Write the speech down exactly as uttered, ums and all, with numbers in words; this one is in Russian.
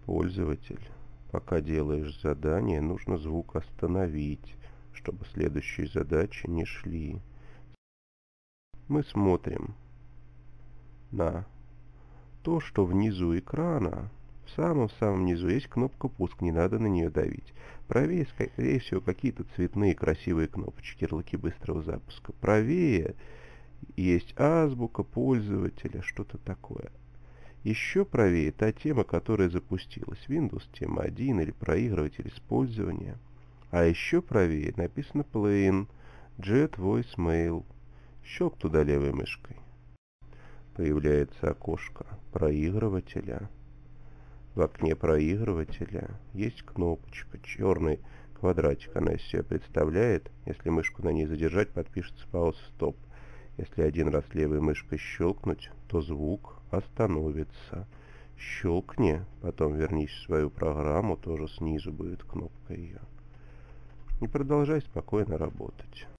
пользователь. Пока делаешь задание, нужно звук остановить, чтобы следующие задачи не шли. Мы смотрим на то, что внизу экрана, в самом-самом низу, есть кнопка «Пуск», не надо на нее давить. Правее, скорее всего, какие-то цветные красивые кнопочки, ярлыки быстрого запуска. Правее есть азбука пользователя, что-то такое. Еще правее та тема, которая запустилась, Windows тема один или проигрыватель использования. А еще правее написано Plain, Jet Voicemail. Щелк туда левой мышкой. Появляется окошко проигрывателя. В окне проигрывателя есть кнопочка, черный квадратик, она из себя представляет. Если мышку на ней задержать, подпишется пауза стоп. Если один раз левой мышкой щелкнуть, то звук остановится. Щелкни, потом вернись в свою программу, тоже снизу будет кнопка ее. И продолжай спокойно работать.